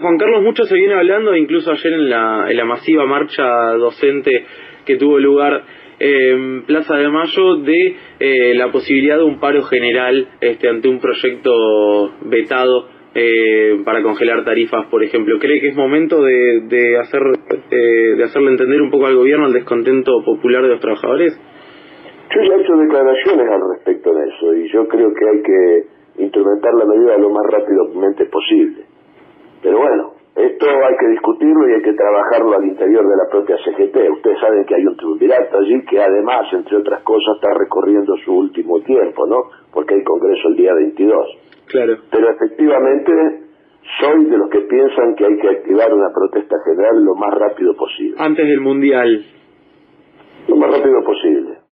Juan Carlos, mucho se viene hablando, incluso ayer en la masiva marcha docente que tuvo lugar en Plaza de Mayo, de la posibilidad de un paro general ante un proyecto vetado para congelar tarifas, por ejemplo. ¿Cree que es momento de hacerle entender un poco al gobierno el descontento popular de los trabajadores? Yo ya he hecho declaraciones al respecto de eso, y yo creo que hay que implementar la medida lo más rápidamente posible. Pero bueno, esto hay que discutirlo y hay que trabajarlo al interior de la propia CGT. Ustedes saben que hay un triunvirato allí que además, entre otras cosas, está recorriendo su último tiempo, ¿no? Porque hay congreso el día 22. Claro. Pero efectivamente soy de los que piensan que hay que activar una protesta general lo más rápido posible. Antes del Mundial. Lo más rápido posible.